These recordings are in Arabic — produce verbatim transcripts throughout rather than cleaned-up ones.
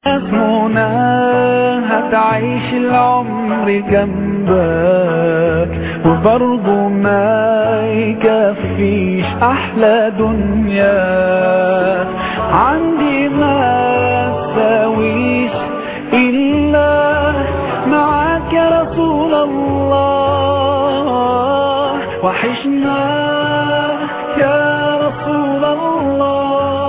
اسمنا هتعيش العمر جنبك وبرضه ما يكفيش احلى دنيا عندي ما تساويش الا معاك يا رسول الله وحشنا يا رسول الله.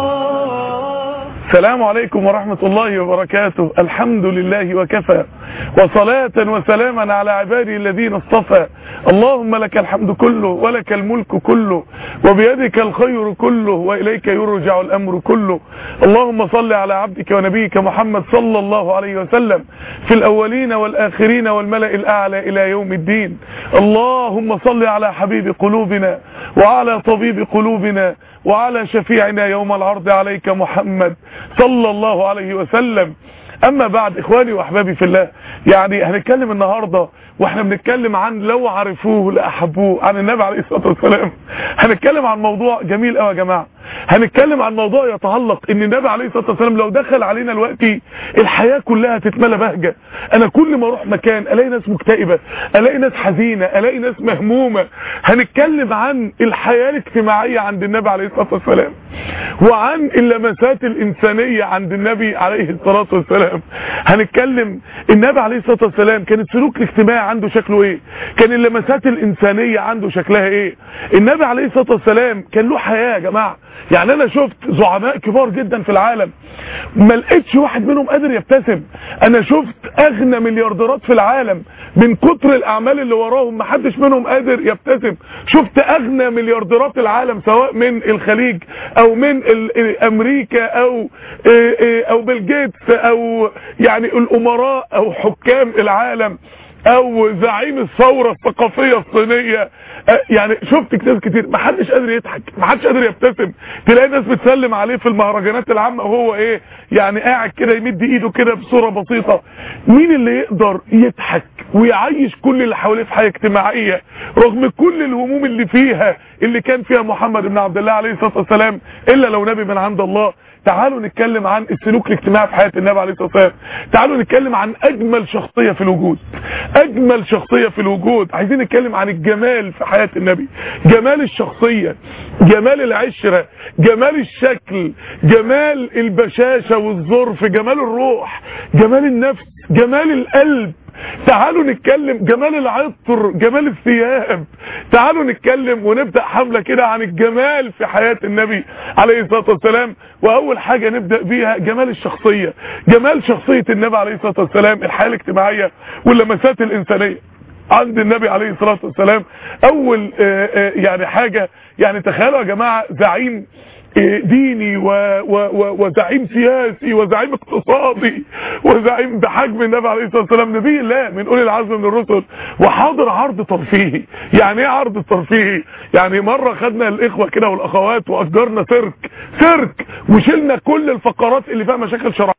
السلام عليكم ورحمة الله وبركاته. الحمد لله وكفى وصلاة وسلاما على عبادي الذين اصطفى. اللهم لك الحمد كله ولك الملك كله وبيدك الخير كله وإليك يرجع الأمر كله. اللهم صل على عبدك ونبيك محمد صلى الله عليه وسلم في الأولين والآخرين والملأ الأعلى إلى يوم الدين. اللهم صل على حبيب قلوبنا وعلى طبيب قلوبنا وعلى شفيعنا يوم العرض عليك محمد صلى الله عليه وسلم. اما بعد اخواني واحبابي في الله، يعني هنتكلم النهارده واحنا بنتكلم عن لو عرفوه لاحبوه عن النبي عليه الصلاه والسلام. هنتكلم عن موضوع جميل قوي يا جماعه، هنتكلم عن موضوع يتعلق ان النبي عليه الصلاه والسلام لو دخل علينا دلوقتي الحياه كلها تتملى بهجه. انا كل ما اروح مكان الاقي ناس مكتئبه، الاقي ناس حزينه، الاقي ناس مهمومه. هنتكلم عن الحياه الاجتماعيه عند النبي عليه الصلاه والسلام وعن اللمسات الانسانيه عند النبي عليه الصلاه والسلام. هنتكلم النبي عليه الصلاه والسلام كان السلوك الاجتماعي عنده شكله ايه، كان اللمسات الانسانيه عنده شكلها ايه. النبي عليه الصلاه والسلام كان له حياه يا جماعه. يعني انا شفت زعماء كبار جدا في العالم ما لقيتش واحد منهم قادر يبتسم. انا شفت اغنى مليارديرات في العالم من كتر الاعمال اللي وراهم ما حدش منهم قادر يبتسم. شفت اغنى مليارديرات العالم سواء من الخليج او من امريكا او او بيل جيتس او يعني الامراء او حكام العالم او زعيم الثورة الثقافية الصينية. يعني شفت ناس كتير ما حدش قادر يضحك، ما حدش قادر يبتسم. تلاقي ناس بتسلم عليه في المهرجانات العامة وهو ايه يعني قاعد كده يمد ايده كده بصورة بسيطة. مين اللي يقدر يضحك ويعيش كل اللي حواليه في حياة اجتماعية رغم كل الهموم اللي فيها اللي كان فيها محمد بن عبد الله عليه الصلاة والسلام الا لو نبي من عند الله؟ تعالوا نتكلم عن السلوك الاجتماعي في حياة النبي عليه الصلاة والسلام. تعالوا نتكلم عن اجمل شخصية في الوجود، اجمل شخصية في الوجود. عايزين نتكلم عن الجمال في حياة النبي، جمال الشخصية، جمال العشرة، جمال الشكل، جمال البشاشة والظرف، جمال الروح، جمال النفس، جمال القلب. تعالوا نتكلم جمال العطر، جمال الثياب. تعالوا نتكلم ونبدأ حملة كده عن الجمال في حياة النبي عليه الصلاة والسلام. واول حاجة نبدأ بيها جمال الشخصية، جمال شخصية النبي عليه الصلاة والسلام، الحياة الاجتماعية واللمسات الإنسانية عند النبي عليه الصلاة والسلام. اول يعني حاجة، يعني تخيلوا يا جماعة زعيم ديني و و و وزعيم سياسي وزعيم اقتصادي وزعيم بحجم النبي عليه الصلاه والسلام، نبي الله من اولي العزم من الرسل، وحاضر عرض ترفيهي. يعني ايه عرض ترفيهي؟ يعني مره خدنا الاخوه كده والاخوات واجرنا سيرك سيرك وشلنا كل الفقرات اللي فيها مشاكل شرعيه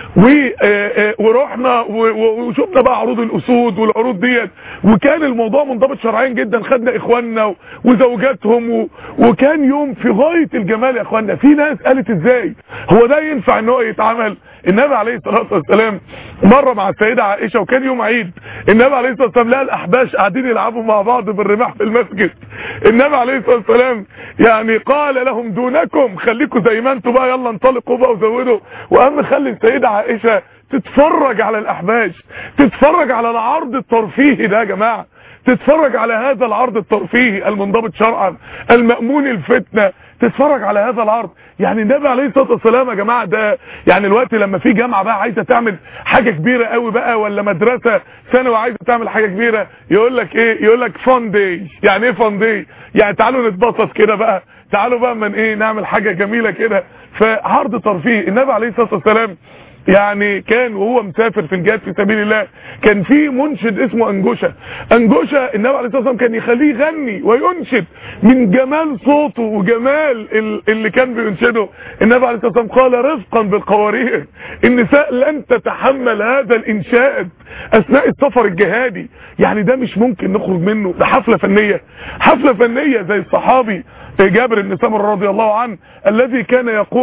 ورحنا وشفنا بقى عروض الاسود والعروض ديت، وكان الموضوع منضبط شرعيا جدا. خدنا اخواننا وزوجاتهم وكان يوم في غاية الجمال يا اخواننا. في ناس قالت ازاي هو ده ينفع ان هو يتعمل؟ النبي عليه الصلاة والسلام مرة مع السيدة عائشة وكان يوم عيد، النبي عليه الصلاة والسلام لقى الاحباش قاعدين يلعبوا مع بعض بالرماح في المسجد. النبي عليه الصلاة والسلام يعني قال لهم دونكم، خليكم زي ما انتوا بقى، يلا انطلقوا بقى وزودوا. واهم خلي السيدة عائشة تتفرج على الاحباش، تتفرج على العرض الترفيهي ده يا جماعة، تتفرج على هذا العرض الترفيهي المنضبط شرعا المأمون الفتنة، تتفرج على هذا العرض. يعني النبي عليه الصلاة والسلام يا جماعة ده يعني الوقت لما في جامعة بقى عايزة تعمل حاجة كبيرة قوي بقى، ولا مدرسة ثانوي عايزة تعمل حاجة كبيرة، يقول لك ايه؟ يقول لك فان داي. يعني ايه فان داي؟ يعني تعالوا نتبسط كده بقى، تعالوا بقى من ايه نعمل حاجة جميلة كده. فعرض ترفيهي. النبي عليه الصلاة والسلام يعني كان وهو مسافر في الجهاد في سبيل الله كان في منشد اسمه انجوشة. انجوشة النبي عليه الصلاة والسلام كان يخليه يغني وينشد من جمال صوته وجمال اللي كان بينشده. النبي عليه الصلاة والسلام قال رفقا بالقوارير، النساء لن تتحمل هذا الانشاد اثناء السفر الجهادي. يعني ده مش ممكن نخرج منه، ده حفلة فنية، حفلة فنية زي الصحابي جابر بن سمرة رضي الله عنه الذي كان يقول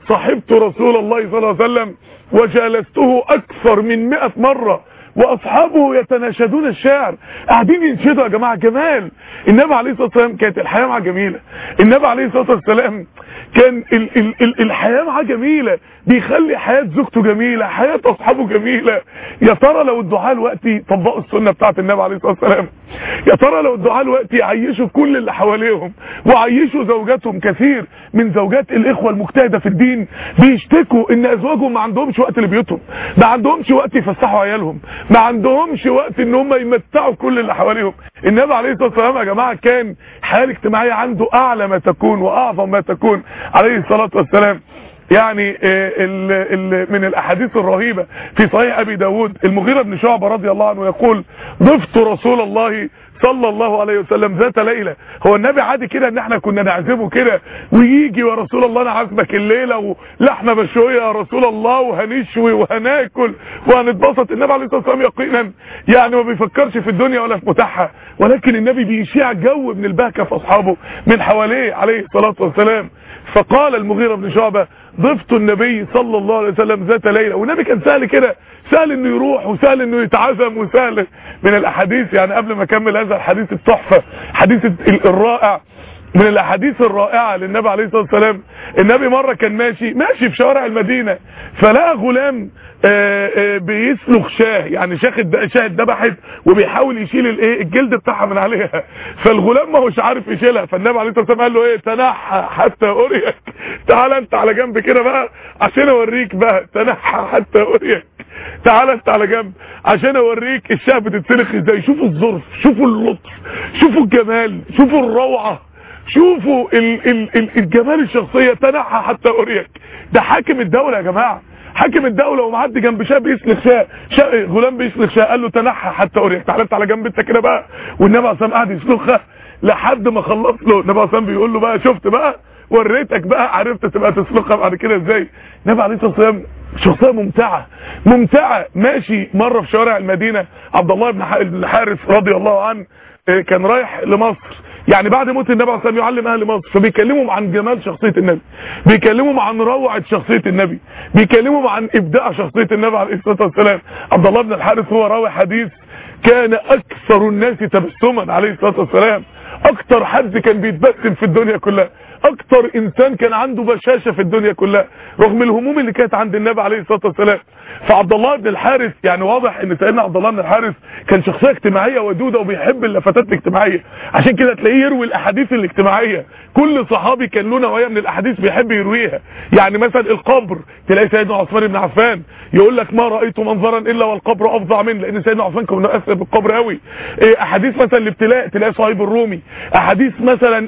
صحبت رسول الله صلى الله عليه وسلم وجالسته اكثر من مئة مرة واصحابه يتناشدون الشعر، قاعدين ينشدوا يا جماعه. جمال النبي عليه الصلاه والسلام، كانت الحياه معاه جميله. النبي عليه الصلاه والسلام كان ال ال ال الحياه معاه جميله، بيخلي حياه زوجته جميله، حياه اصحابه جميله. يا ترى لو الدعاء الوقتي طبقوا السنه بتاعت النبي عليه الصلاه والسلام، يا ترى لو الدعاء الوقتي عيشوا كل اللي حواليهم وعيشوا زوجاتهم. كثير من زوجات الاخوه المجتهده في الدين بيشتكوا ان ازواجهم ما عندهمش وقت لبيوتهم، ما عندهمش وقت يفسحوا عيالهم، ما عندهمش وقت ان هم يمتعوا كل اللي حواليهم. النبي عليه الصلاه والسلام يا جماعه كان الحياه الاجتماعيه عنده اعلى ما تكون واعظم ما تكون عليه الصلاه والسلام. يعني ال ال من الاحاديث الرهيبه في صحيح ابي داود، المغيرة بن شعبة رضي الله عنه يقول: ضفت رسول الله صلى الله عليه وسلم ذات ليله. هو النبي عادي كده ان احنا كنا نعزمه كده ويجي: يا رسول الله انا عازمك الليله ولحمه مشويه يا رسول الله وهنشوي وهناكل وهنتبسط. النبي عليه الصلاه والسلام يقينا يعني ما بيفكرش في الدنيا ولا في متاعها، ولكن النبي بيشيع جو من البهكه في اصحابه من حواليه عليه الصلاه والسلام. فقال المغيرة بن شعبة: ضفت النبي صلى الله عليه وسلم ذات ليله. والنبي كان سهل كده، سهل انه يروح وسهل انه يتعزم وسهل. من الاحاديث يعني قبل ما اكمل هذا الحديث التحفه، حديث الرائع، من الاحاديث الرائعه للنبي عليه الصلاه والسلام، النبي مره كان ماشي ماشي في شوارع المدينه، فلقى غلام آآ آآ بيسلخ شاه، يعني شاه شاه اتذبحت وبيحاول يشيل الايه الجلد بتاعها من عليها، فالغلام ما هوش عارف يشيلها. فالنبي عليه الصلاه والسلام قال له: ايه تنحى حتى اريك، تعال انت على جنب كده بقى عشان اوريك بقى، تنحى حتى اريك، تعال انت على جنب عشان اوريك الشاه بتتسلخ ازاي. شوفوا الظرف، شوفوا اللطف، شوفوا الجمال، شوفوا الروعه، شوفوا ال ال ال الجمال الشخصيه. تنحى حتى اريك، ده حاكم الدوله يا جماعه، حاكم الدوله ومعدي جنب شاه بيسلخ شاه، شاه غلام بيسلخ شاه، قال له: تنحى حتى اريك، تعالى انت على جنب انت كده بقى. والنبي عليه الصلاه والسلام قعد يسلخها لحد ما خلص له. النبي عليه الصلاه والسلام بيقول له: بقى شفت بقى، وريتك بقى، عرفت تبقى تسلخها بعد كده ازاي. النبي عليه الصلاه والسلام شخصيه ممتعه ممتعه. ماشي مره في شوارع المدينه، عبد الله بن الحارث رضي الله عنه كان رايح لمصر، يعني بعد موت النبي عليه الصلاه والسلام يعلم اهل مصر، فبيكلمهم عن جمال شخصيه النبي، بيكلمهم عن روعه شخصيه النبي، بيكلمهم عن ابداع شخصيه النبي عليه الصلاه والسلام. عبد الله بن الحارث هو راوي حديث: كان اكثر الناس تبسما عليه الصلاه والسلام، اكتر حد كان بيتبسم في الدنيا كلها، اكتر انسان كان عنده بشاشه في الدنيا كلها رغم الهموم اللي كانت عند النبي عليه الصلاه والسلام. فعبد الله بن الحارث يعني واضح ان سيدنا عبد الله بن الحارث كان شخصيه اجتماعيه ودوده وبيحب اللفتات الاجتماعيه، عشان كده تلاقيه يروي الاحاديث الاجتماعيه. كل صحابي كان له نوعيه من الاحاديث بيحب يرويها. يعني مثلا القبر، تلاقي سيدنا عثمان بن عفان يقول لك: ما رايت منظرا الا والقبر افظع منه، لان سيدنا عثمان كان مؤثر بالقبر قوي. احاديث مثلا الابتلاء تلاقي صهيب الرومي، احاديث مثلا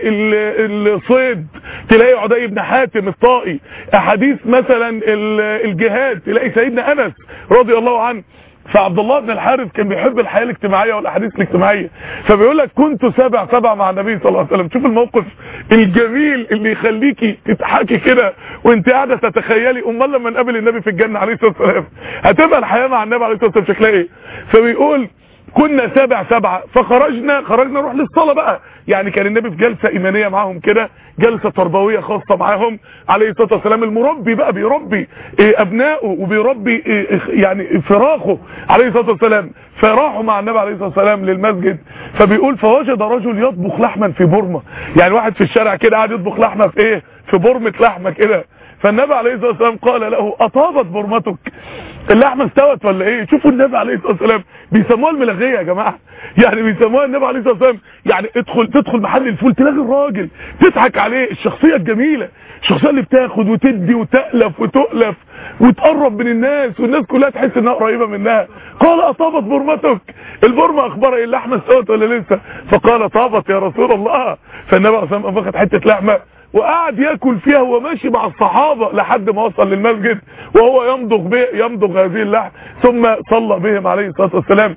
الصيد تلاقي عدي بن حاتم الطائي، احاديث مثلا الجهاد تلاقي سيدنا انس رضي الله عنه. فعبد الله بن الحارث كان بيحب الحياه الاجتماعيه والاحاديث الاجتماعيه، فبيقول لك: كنت سابع سبع مع النبي صلى الله عليه وسلم. شوف الموقف الجميل اللي يخليكي تضحكي كده وانت قاعده تتخيلي امال لما نقابل النبي في الجنه عليه الصلاه والسلام هتبقى الحياه مع النبي عليه الصلاه والسلام شكلها ايه. فبيقول: كنا سابع سبعة فخرجنا خرجنا نروح للصلاة بقى. يعني كان النبي في جلسة ايمانية معاهم كده، جلسة تربوية خاصة معاهم عليه الصلاة والسلام. المربي بقى بيربي ابنائه وبيربي يعني فراخه عليه الصلاة والسلام. فراحوا مع النبي عليه الصلاة والسلام للمسجد، فبيقول: فوجد رجل يطبخ لحما في برمة. يعني واحد في الشارع كده قاعد يطبخ لحمة في ايه، في برمة لحمة كده. فالنبي عليه الصلاة والسلام قال له: اطابت برمتك، اللحمه استوت ولا ايه؟ شوفوا النبي عليه الصلاه والسلام بيسموها الملغيه يا جماعه، يعني بيسموها النبي عليه الصلاه والسلام. يعني ادخل تدخل محل الفول تلاقي الراجل تضحك عليه، الشخصيه الجميله، الشخصيه اللي بتاخد وتدي وتألف وتؤلف وتقرب من الناس والناس كلها تحس انها قريبه منها. قال: اطابت برمتك، البرمه اخبارها ايه، اللحمه استوت ولا لسه؟ فقال: طابت يا رسول الله. فالنبي عليه الصلاه والسلام اخذ حته لحمه وقعد ياكل فيها وهو ماشي مع الصحابه لحد ما وصل للمسجد وهو يمضغ به يمضغ هذه اللحم، ثم صلى بهم عليه الصلاه والسلام.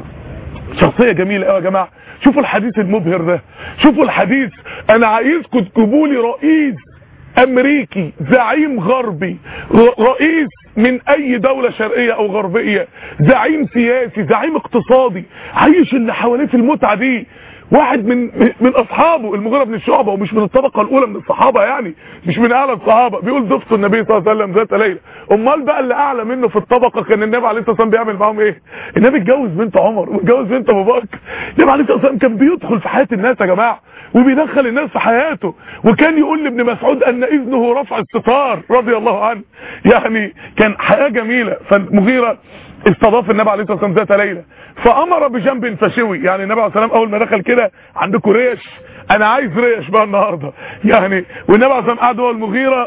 شخصيه جميله قوي يا جماعه. شوفوا الحديث المبهر ده، شوفوا الحديث. انا عايزكم تجيبوا لي رئيس امريكي، زعيم غربي، رئيس من اي دولة شرقية او غربية، زعيم سياسي، زعيم اقتصادي، عايش اللي حواليه في المتعة دي واحد من من اصحابه المغيرة بن شعبة، ومش من الطبقة الاولى من الصحابة يعني، مش من اعلى الصحابة، بيقول ضفت النبي صلى الله عليه وسلم ذات ليلة. امال بقى اللي اعلى منه في الطبقة كان النبي عليه الصلاة والسلام بيعمل معاهم ايه؟ النبي اتجوز بنت عمر واتجوز بنت ابو بكر. النبي عليه الصلاة والسلام كان بيدخل في حياة الناس يا جماعة، وبيدخل الناس في حياته، وكان يقول لابن مسعود ان اذنه رفع الستار رضي الله عنه. يعني كان حياة جميلة. فالمغيرة استضاف النبي عليه الصلاه والسلام ذات ليله، فامر بجنب فشوي. يعني النبي عليه الصلاه والسلام اول ما دخل كده، عندكم ريش، انا عايز ريش بقى النهارده يعني. والنبي عليه الصلاه والسلام قعد هو المغيره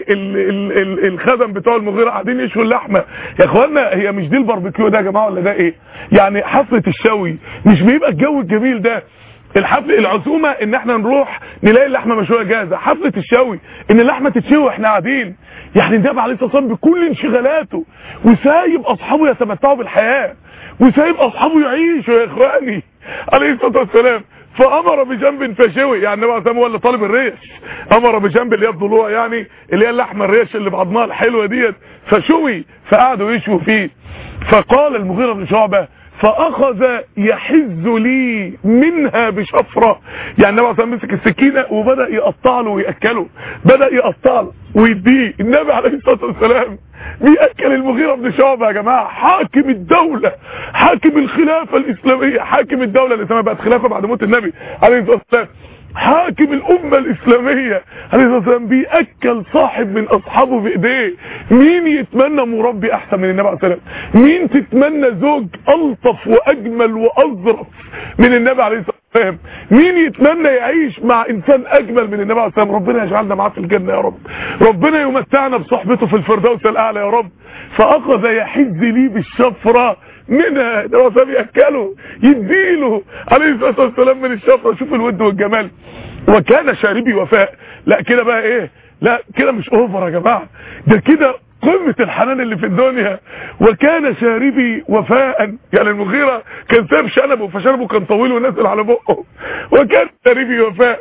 والخدم بتوع المغيره قاعدين يشووا اللحمه. يا اخوانا هي مش دي الباربيكيو ده يا جماعه ولا ده ايه؟ يعني حفله الشوي مش بيبقى الجو الجميل ده. الحفل العزومه ان احنا نروح نلاقي اللحمه مشويه جاهزه، حفله الشوي ان اللحمه تتشوي واحنا قاعدين. يعني النبي عليه الصلاه والسلام بكل انشغالاته وسايب اصحابه يتمتعوا بالحياه، وسايب اصحابه يعيشوا يا اخواني عليه الصلاه والسلام. فامر بجنب فشوي، يعني النبي عليه الصلاه والسلام هو اللي طالب الريش، امر بجنب اللي هي الضلوع، يعني اللي هي اللحمه الريش اللي بعضمها الحلوه ديت، فشوي، فقعدوا يشووا فيه. فقال المغيرة بن شعبة فاخذ يحز لي منها بشفرة. يعني النبي عليه الصلاه والسلام مسك السكينه وبدا يقطع له وياكله، بدا يقطع له ويديه. النبي عليه الصلاه والسلام بياكل المغيرة بن شعبة يا جماعه، حاكم الدوله، حاكم الخلافه الاسلاميه، حاكم الدوله الاسلاميه، بقت خلافه بعد موت النبي عليه الصلاه والسلام، حاكم الامه الاسلاميه عليه الصلاه والسلام، بياكل صاحب من اصحابه بايديه. مين يتمنى مربي احسن من النبي عليه الصلاه والسلام؟ مين تتمنى زوج الطف واجمل واظرف من النبي عليه الصلاه والسلام؟ مين يتمنى يعيش مع انسان اجمل من النبي عليه الصلاه والسلام؟ ربنا يجعلنا معاه في الجنه يا رب، ربنا يمتعنا بصحبته في الفردوس الاعلى يا رب. فاخذ يحز لي بالشفره منها، ده وصل ياكله يديله عليه الصلاه والسلام من الشفره. شوف الود والجمال. وكان شاربي وفاء. لا كده بقى ايه، لا كده مش اوفر يا جماعه، ده كده قمه الحنان اللي في الدنيا. وكان شاربي وفاء، يعني المغيرة كان ساب شنبه فشنبه كان طويل ونزل على بقه. وكان شاربي وفاء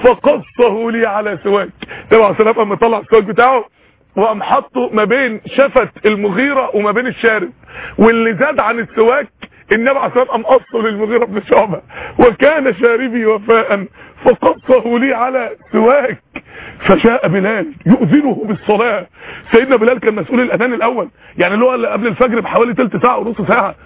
فقصه لي على سواك. طبعا السلام اما طلع السواك بتاعه وقام حطه ما بين شفت المغيرة وما بين الشارب، واللي زاد عن السواك النبي عليه الصلاه والسلام قام قصه للمغيرة بن شعبة. وكان شاربي وفاء فقصه لي على سواك. فجاء بلال يؤذنه بالصلاة. سيدنا بلال كان مسؤول الاذان الاول، يعني اللي هو قبل الفجر بحوالي ثلث ساعه ونص ساعه.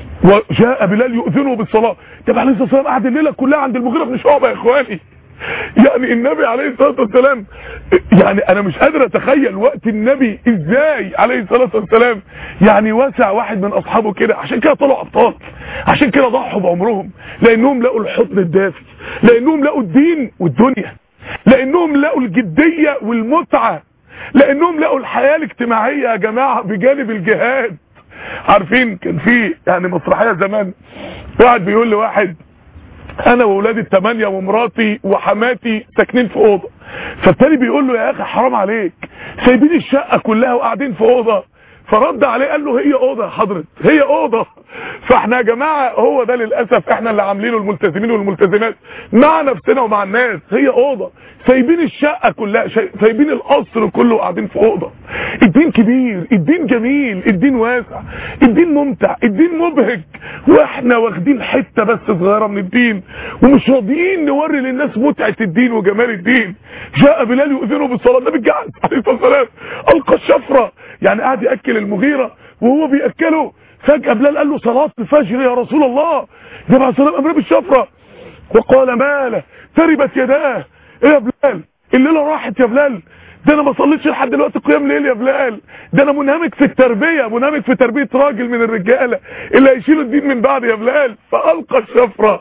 وجاء بلال يؤذنه بالصلاة. النبي عليه الصلاه والسلام قعد الليله كلها عند المغيرة بن شعبة يا اخواني. يعني النبي عليه الصلاه والسلام، يعني انا مش قادر اتخيل وقت النبي ازاي عليه الصلاه والسلام يعني واسع واحد من اصحابه كده. عشان كده طلعوا ابطال، عشان كده ضحوا بعمرهم، لانهم لقوا الحضن الدافي، لانهم لقوا الدين والدنيا، لانهم لقوا الجديه والمتعه، لانهم لقوا الحياه الاجتماعيه يا جماعه بجانب الجهاد. عارفين كان في يعني مسرحيه زمان، واحد بيقول لواحد انا واولادي الثمانيه ومراتي وحماتي ساكنين في اوضه، فالتاني بيقول له يا اخي حرام عليك سايبين الشقه كلها وقاعدين في اوضه. فرد عليه قال له هي اوضه يا حضرتك، هي اوضه. فاحنا يا جماعه هو ده للاسف احنا اللي عاملينه الملتزمين والملتزمات مع نفسنا ومع الناس، هي اوضه، سايبين الشقه كلها، سايبين القصر كله وقاعدين في اوضه. الدين كبير، الدين جميل، الدين واسع، الدين ممتع، الدين مبهج، واحنا واخدين حته بس صغيره من الدين ومش راضيين نوري للناس متعه الدين وجمال الدين. جاء بلال يؤذنه بالصلاه، النبي جعل عليه الصلاه والسلام القى الشفره، يعني قاعد ياكل المغيرة وهو بياكله. فجأة بلال قال له صلاة الفجر يا رسول الله. النبي عليه الصلاه والسلام امر بالشفره وقال ماله تربت يداه. ايه يا بلال الليله راحت يا بلال، ده انا ما صليتش لحد دلوقتي قيام ليل يا بلال، ده انا منهمك في التربيه، منهمك في تربيه راجل من الرجاله اللي هيشيلوا الدين من بعد يا بلال. فالقى الشفره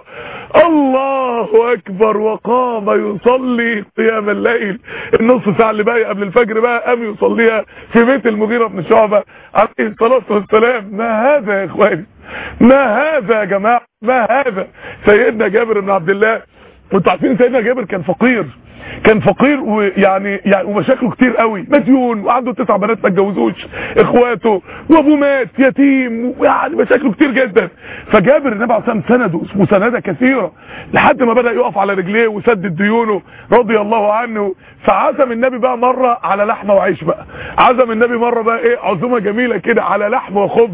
الله اكبر وقام يصلي قيام الليل. النص ساعه اللي باقي قبل الفجر بقى قام يصليها في بيت المغيرة بن شعبة عليه الصلاه والسلام. ما هذا يا اخواني، ما هذا يا جماعه، ما هذا. سيدنا جابر بن عبد الله، وانتوا عارفين سيدنا جابر كان فقير، كان فقير ويعني يعني ومشاكله كتير قوي، مديون وعنده تسع بنات ما اتجوزوش، اخواته وابوه مات يتيم، ويعني مشاكله كتير جدا. فجابر النبي عليه الصلاه والسلام سنده مسانده كثيره لحد ما بدا يقف على رجليه وسدد ديونه رضي الله عنه. فعزم النبي بقى مره على لحمه وعيش، بقى عزم النبي مره بقى ايه عزومه جميله كده على لحمه وخبز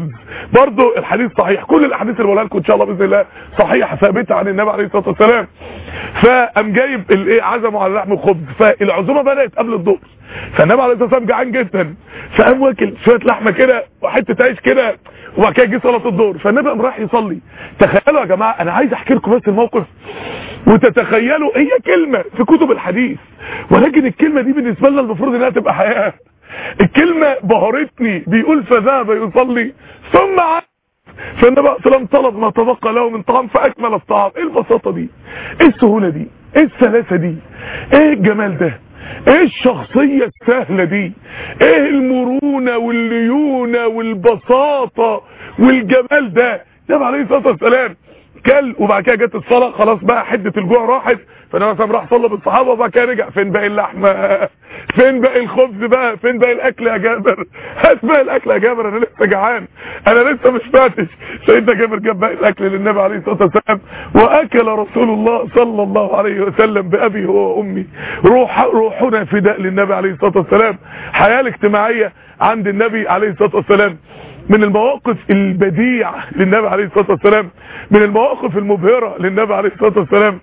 برضو الحديث صحيح، كل الاحاديث اللي بقولها لكم ان شاء الله باذن الله صحيحه ثابته عن النبي عليه الصلاه والسلام. فقام جايب الايه عزمه على لحم وخبز، فالعزومه بدات قبل الظهر، فالنبي عليه الصلاه والسلام جعان جدا، فقام واكل شويه لحمه كده وحته عيش كده، وبعد كده جه صلاه الظهر، فالنبي قام راح يصلي. تخيلوا يا جماعه، انا عايز احكي لكم بس الموقف وتتخيلوا، هي كلمه في كتب الحديث ولكن الكلمه دي بالنسبه لنا المفروض انها تبقى حياه. الكلمه بهرتني، بيقول فذهب يصلي ثم عاد، فالنبي عليه الصلاه والسلام طلب ما تبقى له من طعام فاكمل الطعام. ايه البساطه دي؟ ايه السهوله دي؟ ايه السلاسه دي؟ ايه الجمال ده؟ ايه الشخصيه السهله دي؟ ايه المرونه والليونه والبساطه والجمال ده؟ النبي عليه الصلاه والسلام كل، وبعد كده جت الصلاه، خلاص بقى حده الجوع راحت، فالنبي صلى راح صلى بالصحابه، وبعد كده رجع. فين باقي اللحمه؟ فين باقي الخبز بقى؟ فين باقي الاكل يا جابر؟ هات باقي الاكل يا جابر، انا لسه جعان، انا لسه مش فاتش. سيدنا جابر جاب باقي الاكل للنبي عليه الصلاه والسلام، واكل رسول الله صلى الله عليه وسلم بابي هو وامي. روح روحنا فداء للنبي عليه الصلاه والسلام. حياه الاجتماعيه عند النبي عليه الصلاه والسلام من المواقف البديعه للنبي عليه الصلاه والسلام، من المواقف المبهره للنبي عليه الصلاه والسلام.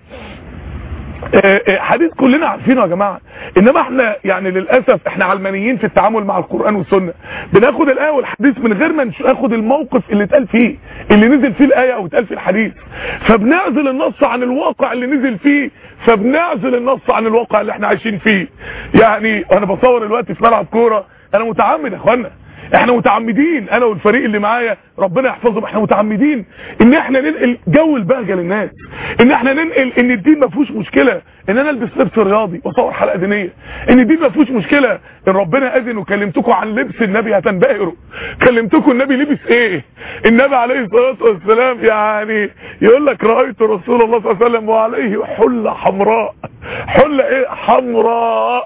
حديث كلنا عارفينه يا جماعه، انما احنا يعني للاسف احنا علمانيين في التعامل مع القران والسنه، بناخد الايه والحديث من غير ما ناخد الموقف اللي اتقال فيه، اللي نزل فيه الايه او اتقال فيه الحديث، فبنعزل النص عن الواقع اللي نزل فيه، فبنعزل النص عن الواقع اللي احنا عايشين فيه. يعني انا بصور دلوقتي في ملعب كوره، انا متعمد يا اخوانا، احنا متعمدين انا والفريق اللي معايا ربنا يحفظهم، احنا متعمدين ان احنا ننقل جو البهجه للناس، ان احنا ننقل ان الدين ما فيهوش مشكله ان انا البس لبس رياضي واصور حلقه دينيه، ان الدين ما فيهوش مشكله ان ربنا اذن وكلمتكم عن لبس النبي هتنبهروا، كلمتكم النبي لبس ايه. النبي عليه الصلاه والسلام يعني يقول لك رايت رسول الله صلى الله عليه وسلم وعليه حله حمراء. حله ايه؟ حمراء.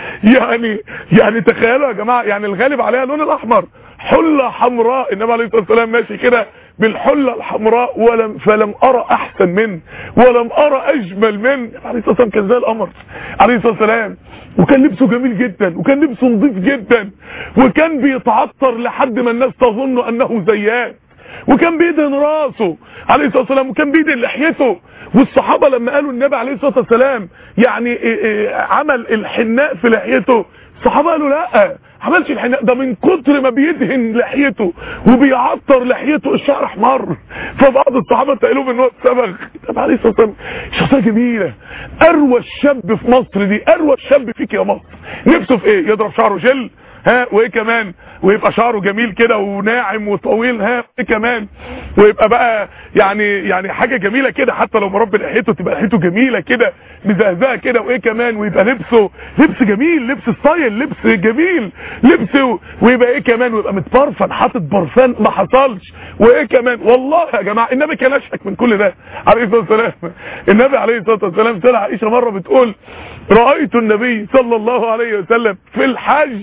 يعني يعني تخيلوا يا جماعه، يعني الغالب عليها اللون الاحمر، حله حمراء، النبي عليه الصلاه والسلام ماشي كده بالحله الحمراء، ولم فلم ارى احسن منه ولم ارى اجمل منه. عليه الصلاه والسلام كان زي القمر عليه الصلاه والسلام، وكان لبسه جميل جدا، وكان لبسه نظيف جدا، وكان بيتعطر لحد ما الناس تظن انه زيات، وكان بيدهن راسه عليه الصلاه والسلام، وكان بيدهن لحيته. والصحابه لما قالوا النبي عليه الصلاه والسلام يعني إيه إيه عمل الحناء في لحيته، الصحابه قالوا لا، عملش الحناء ده من كتر ما بيدهن لحيته وبيعطر لحيته الشعر احمر. فبعض الصحابه تقالوا ان هو اتسبغ. النبي عليه الصلاه والسلام شخصيه جميله، اروى الشاب في مصر دي، اروى الشاب فيك يا مصر. نفسه في ايه؟ يضرب شعره جل، ها، وايه كمان؟ ويبقى شعره جميل كده وناعم وطويل، ها، ايه كمان؟ ويبقى بقى يعني يعني حاجه جميله كده، حتى لو مربي لحيته تبقى لحيته جميله كده مزهزهه كده، وايه كمان؟ ويبقى لبسه لبس جميل، لبس ستايل، لبس جميل، لبسه، ويبقى ايه كمان؟ ويبقى متبرفن، حاطط برفان ما حصلش، وايه كمان؟ والله يا جماعه النبي كان اشك من كل ده عليه الصلاه والسلام. النبي عليه الصلاه والسلام سأل عائشه مره بتقول رايت النبي صلى الله عليه وسلم في الحج،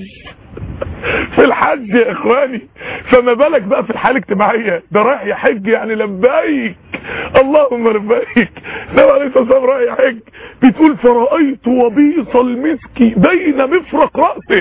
في الحج يا اخواني، فما بالك بقى في الحاله الاجتماعيه، ده رايح يحج يعني لبيك اللهم لبيك. النبي عليه الصلاه والسلام رايح يحج، بتقول فرايت وبيص المسك بين مفرق راسه،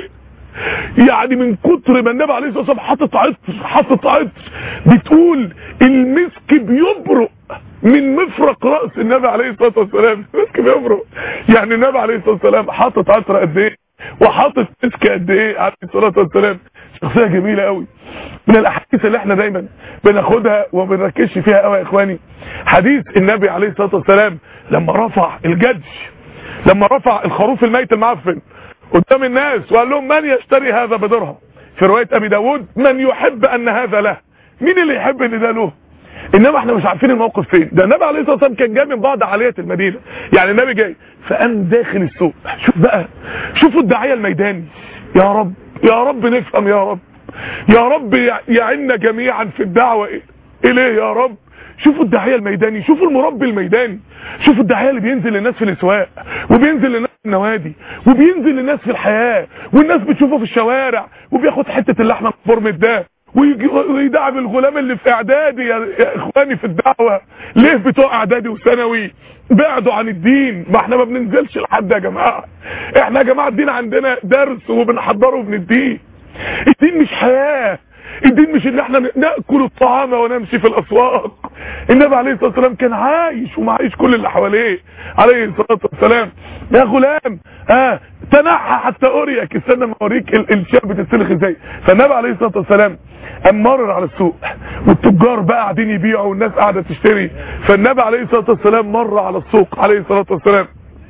يعني من كتر ما النبي عليه الصلاه والسلام حاطط عطر حاطط عطر، بتقول المسك بيبرق من مفرق راس النبي عليه الصلاه والسلام، المسك بيبرق. يعني النبي عليه الصلاه والسلام حاطط عطر قد ايه وحاطط مسك قد ايه عليه الصلاه والسلام. شخصيه جميله قوي. من الاحاديث اللي احنا دايما بناخدها وما بنركزش فيها قوي يا اخواني، حديث النبي عليه الصلاه والسلام لما رفع الجدج، لما رفع الخروف الميت المعفن قدام الناس وقال لهم من يشتري هذا بدرهم، في روايه ابي داود من يحب ان هذا له. مين اللي يحب ان ده له؟ انما احنا مش عارفين الموقف فين. ده النبي عليه الصلاه والسلام كان جاي من بعض عاليات المدينه، يعني النبي جاي فقام داخل السوق. شوف بقى، شوفوا الداعيه الميداني، يا رب يا رب نفهم، يا رب يا رب يعيننا جميعا في الدعوه اليه يا رب. شوفوا الداعيه الميداني، شوفوا المربي الميداني، شوفوا الداعيه اللي بينزل للناس في الاسواق، وبينزل للناس في النوادي، وبينزل للناس في الحياه، والناس بتشوفه في الشوارع، وبياخد حته اللحمه في فورمه ده، ويدعم الغلام اللي في اعدادي. يا اخواني في الدعوه ليه بتوع اعدادي وثانوي بعدوا عن الدين؟ ما احنا ما بننزلش لحد يا جماعه، احنا يا جماعه الدين عندنا درس وبنحضره وبنديه. الدين مش حياه، الدين مش ان احنا ناكل الطعام ونمشي في الاسواق. النبي عليه الصلاه والسلام كان عايش ومعيش كل اللي حواليه عليه الصلاه والسلام. يا غلام اه تنحى حتى اريك، استنى ما اوريك الشاب بتتسلخ ازاي. فالنبي عليه الصلاه والسلام قام مرر على السوق والتجار بقى قاعدين يبيعوا والناس قاعده تشتري. فالنبي عليه الصلاه والسلام مر على السوق عليه الصلاه والسلام،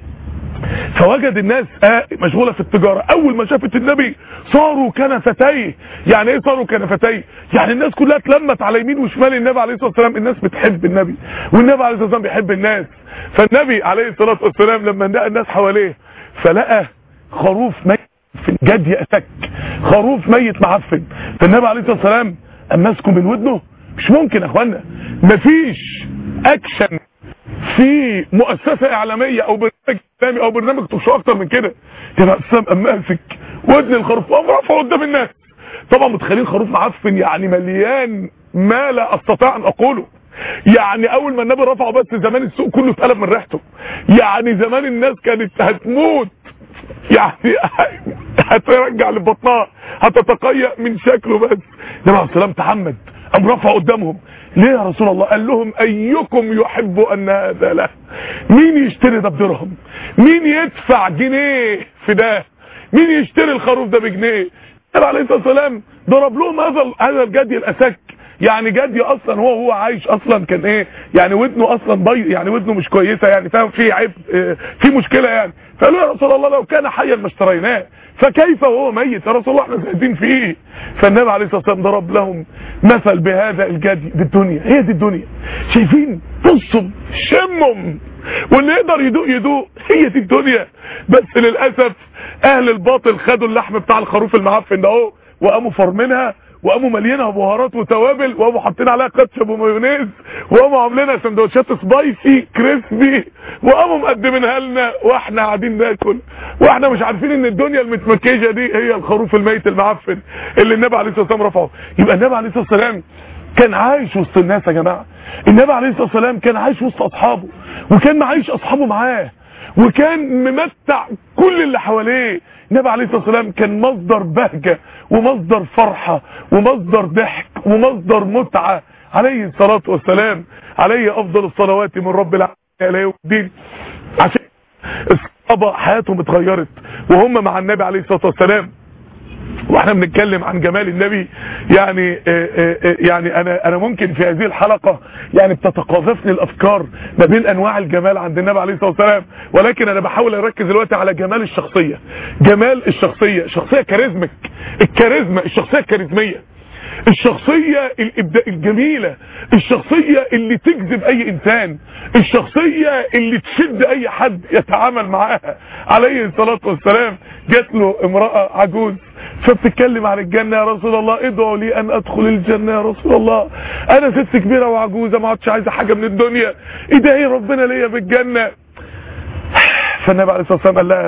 فوجد الناس آه مشغوله في التجاره. اول ما شافت النبي صاروا كنفتيه. يعني ايه صاروا كنفتيه؟ يعني الناس كلها اتلمت على يمين وشمال النبي عليه الصلاه والسلام. الناس بتحب النبي والنبي عليه الصلاه والسلام بيحب الناس. فالنبي عليه الصلاه والسلام لما لقى الناس حواليه فلقى خروف ميت في جدي اتك، خروف ميت معفن. فالنبي عليه الصلاه والسلام قام ماسكه من ودنه. مش ممكن يا اخوانا، مفيش اكشن في مؤسسه اعلاميه او برنامج اسلامي او برنامج توك شو اكتر من كده. يبقى السلام قام ماسك ودن الخروف وقام رافعه قدام الناس. طبعا متخيلين خروف معفن يعني مليان ما لا استطيع ان اقوله. يعني اول ما النبي رفعه بس زمان السوق كله اتقلب من ريحته. يعني زمان الناس كانت هتموت، يعني هترجع لبطنها، هتتقيأ من شكله. بس النبي عليه السلام تحمد قام رفعه قدامهم. ليه يا رسول الله؟ قال لهم ايكم يحب ان هذا له؟ مين يشتري ده بدرهم؟ مين يدفع جنيه في ده؟ مين يشتري الخروف ده بجنيه؟ النبي عليه الصلاه والسلام ضرب لهم هذا هذا الجدي الاسك. يعني جدي اصلا هو هو عايش اصلا كان ايه يعني ودنه اصلا بيض، يعني ودنه مش كويسه، يعني فاهم في عيب اه في مشكله يعني. فقالوا يا رسول الله لو كان حيا ما اشتريناه، فكيف وهو ميت يا رسول الله احنا زاهدين في ايه؟ فالنبي عليه الصلاه والسلام ضرب لهم مثل بهذا الجدي بالدنيا. هي دي الدنيا، شايفين؟ بصوا شمهم واللي يقدر يدوق يدوق. هي دي الدنيا. بس للاسف اهل الباطل خدوا اللحم بتاع الخروف المعفن ده اهو وقاموا فرمينها وقاموا مليانها بهارات وتوابل وقاموا حاطين عليها كاتشب ومايونيز وقاموا عاملينها سندوتشات سبايسي كريسبي وقاموا مقدمينها لنا واحنا قاعدين ناكل واحنا مش عارفين ان الدنيا المتمكيجه دي هي الخروف الميت المعفن اللي النبي عليه الصلاه والسلام رفعه. يبقى النبي عليه الصلاه والسلام كان عايش وسط الناس يا جماعه. النبي عليه الصلاه والسلام كان عايش وسط اصحابه وكان معايش اصحابه معاه وكان ممتع كل اللي حواليه. النبي عليه الصلاه والسلام كان مصدر بهجه ومصدر فرحه ومصدر ضحك ومصدر متعه عليه الصلاه والسلام. عليه افضل الصلوات من رب العالمين الى يوم الدين. عشان الصحابه حياتهم اتغيرت وهم مع النبي عليه الصلاه والسلام. واحنا بنتكلم عن جمال النبي يعني يعني انا انا ممكن في هذه الحلقه يعني بتتقاذفني الافكار ما بين انواع الجمال عند النبي عليه الصلاه والسلام، ولكن انا بحاول اركز دلوقتي على جمال الشخصيه. جمال الشخصيه، شخصيه كاريزمك، الكاريزما، الشخصيه الكاريزميه، الشخصيه الابداع الجميله، الشخصيه اللي تجذب اي انسان، الشخصيه اللي تشد اي حد يتعامل معاها. عليه الصلاه والسلام جات له امراه عجوز فبتتكلم عن الجنه. يا رسول الله ادعوا لي ان ادخل الجنه يا رسول الله، انا ست كبيره وعجوزه ما عادش عايزه حاجه من الدنيا، ادعي ربنا ليا بالجنه. فالنبي عليه الصلاه والسلام قال لها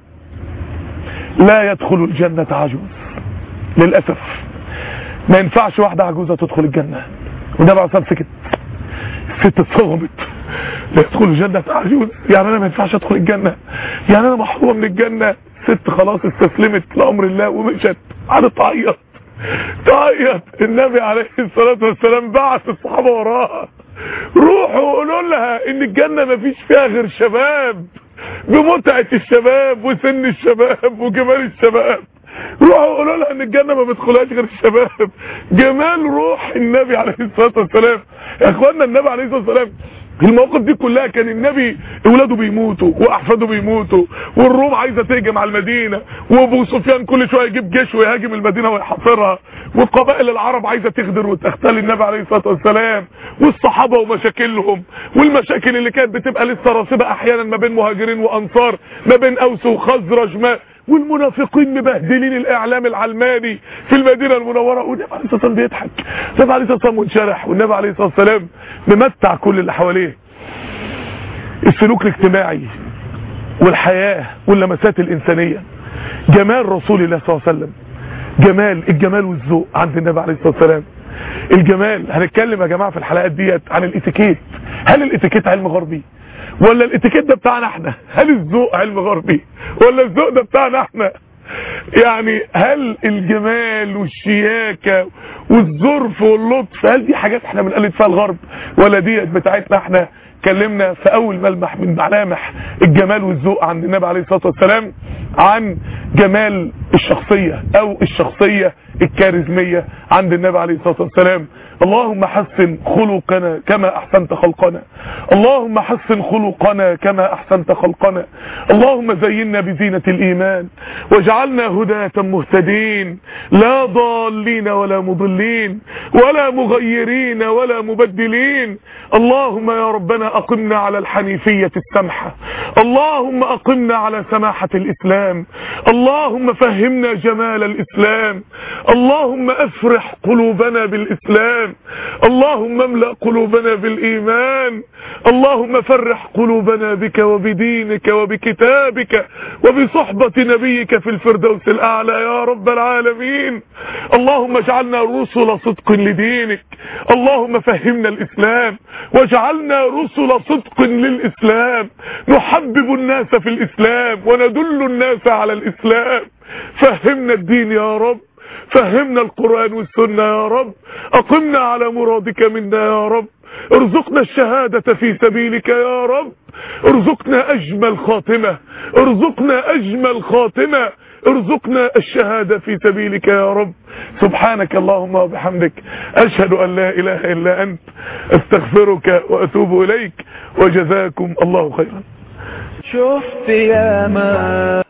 لا يدخل الجنه عجوز. للاسف ما ينفعش واحده عجوزه تدخل الجنه. والنبي عليه الصلاه والسلام سكت. الست اتصدمت. لا يدخل الجنه عجوز، يعني انا ما ينفعش ادخل الجنه، يعني انا محرومه من الجنه. ست خلاص استسلمت لامر الله ومشت. قعدت تعيط تعيط. النبي عليه الصلاه والسلام بعث الصحابه وراها، روحوا قولوا لها ان الجنه ما فيش فيها غير شباب بمتعه الشباب وسن الشباب وجمال الشباب. روحوا قولوا لها ان الجنه ما بيدخلهاش غير الشباب. جمال روح النبي عليه الصلاه والسلام. يا اخوانا النبي عليه الصلاه والسلام المواقف دي كلها كان النبي اولاده بيموتوا واحفاده بيموتوا والروم عايزه تهجم على المدينه وابو سفيان كل شويه يجيب جيش ويهاجم المدينه ويحاصرها والقبائل العرب عايزه تغدر وتختل النبي عليه الصلاه والسلام والصحابه ومشاكلهم والمشاكل اللي كانت بتبقى لسه راصبه احيانا ما بين مهاجرين وانصار، ما بين اوس وخزرج، ما والمنافقين مبهدلين الاعلام العلماني في المدينه المنوره. والنبي عليه الصلاه والسلام بيضحك، النبي عليه الصلاه والسلام منشرح، والنبي عليه الصلاه والسلام ممتع كل اللي حواليه. السلوك الاجتماعي والحياه واللمسات الانسانيه، جمال رسول الله صلى الله عليه وسلم، جمال الجمال والذوق عند النبي عليه الصلاه والسلام. الجمال هنتكلم يا جماعه في الحلقات ديت عن الاتيكيت. هل الاتيكيت علم غربي ولا الاتيكيت ده بتاعنا احنا؟ هل الذوق علم غربي ولا الذوق ده بتاعنا احنا؟ يعني هل الجمال والشياكة والظرف واللطف هل دي حاجات احنا بنقلد فيها الغرب ولا ديت بتاعتنا احنا؟ اتكلمنا في اول ملمح من ملامح الجمال والذوق عند النبي عليه الصلاة والسلام عن جمال الشخصية او الشخصية الكاريزمية عند النبي عليه الصلاة والسلام. اللهم حسن خلقنا كما احسنت خلقنا، اللهم حسن خلقنا كما احسنت خلقنا، اللهم زينا بزينة الايمان واجعلنا هداة مهتدين لا ضالين ولا مضلين ولا مغيرين ولا مبدلين. اللهم يا ربنا اقمنا على الحنيفية السمحة، اللهم اقمنا على سماحة الاسلام، اللهم فهمنا جمال الاسلام، اللهم افرح قلوبنا بالاسلام، اللهم املأ قلوبنا بالايمان، اللهم فرح قلوبنا بك وبدينك وبكتابك وبصحبة نبيك في الفردوس الاعلى يا رب العالمين. اللهم اجعلنا رسل صدق لدينك، اللهم فهمنا الاسلام واجعلنا رسل صدق للاسلام، نحبب الناس في الاسلام وندل الناس على الاسلام. فهمنا الدين يا رب، فهمنا القرآن والسنة يا رب، أقمنا على مرادك منا يا رب، ارزقنا الشهادة في سبيلك يا رب، ارزقنا أجمل خاتمة، ارزقنا أجمل خاتمة، ارزقنا الشهادة في سبيلك يا رب. سبحانك اللهم وبحمدك، أشهد أن لا إله إلا أنت، استغفرك وأتوب إليك، وجزاكم الله خيرا. شفت يا ما